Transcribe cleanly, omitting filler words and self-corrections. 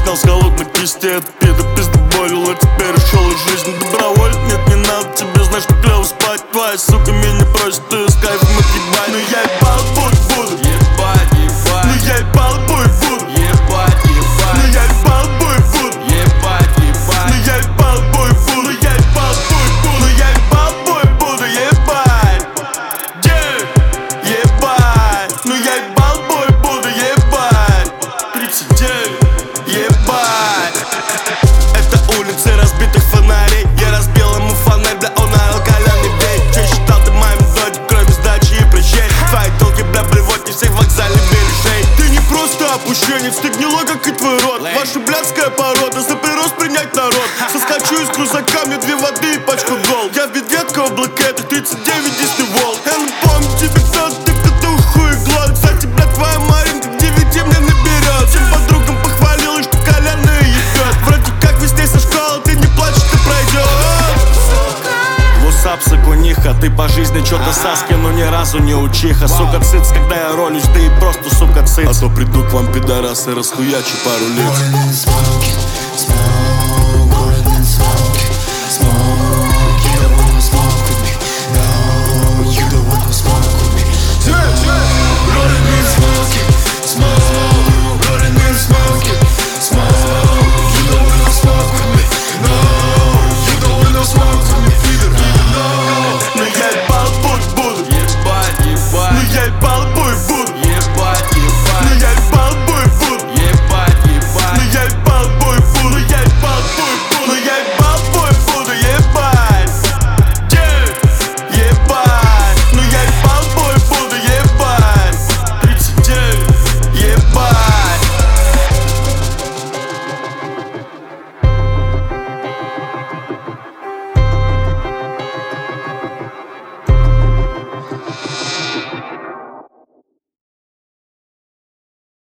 снял с холодной кисти от пида, пиздоболил, а теперь ушел из жизни добровольно. Нет, не надо тебе, знаешь, как клево спать. Твоя сука меня просит, ты с кайфом отъебать. Но я ебал буду, ебать, ебать. но я ебал буду, ебать, ебать. но я ебал буду, ебать, ебать. но я ебал буду, но я ебал буду, но я ебал буду, ебать, ебать, но я ебал буду, ебать, 39, ебать. Это улицы разбитых фонарей. Я разбил ему фонарь, да он орал коляный бей. Че считал ты моим додик, кроме сдачи и прыщей? Твои толки, бля, блевот, не всех вокзальных бережей. Ты не просто опущенец, ты гнилой, как и твой род. Ваша блядская порода, за прирост принять народ. Соскочу из крузака, мне 2 воды и пачку гол. Я в ведветка блэкэта, 39 Disney World. Я напомню тебе, кто ты, кто хуй глот. Кстати, блядь, твоя Маринка к 9 мне наберет. Всем подругам похвалила, что коляная ебет. Вроде как весной со школы, ты не плачешь, ты пройдешь. Вусап, сакуниха, ты по жизни чё-то Саски, но ни разу не учиха. Сука, цыц, когда я ролюсь, ты и просто, сука, цыц. А то приду к вам, пидорасы, расхуячу пару лиц. Morning smoking, smoke.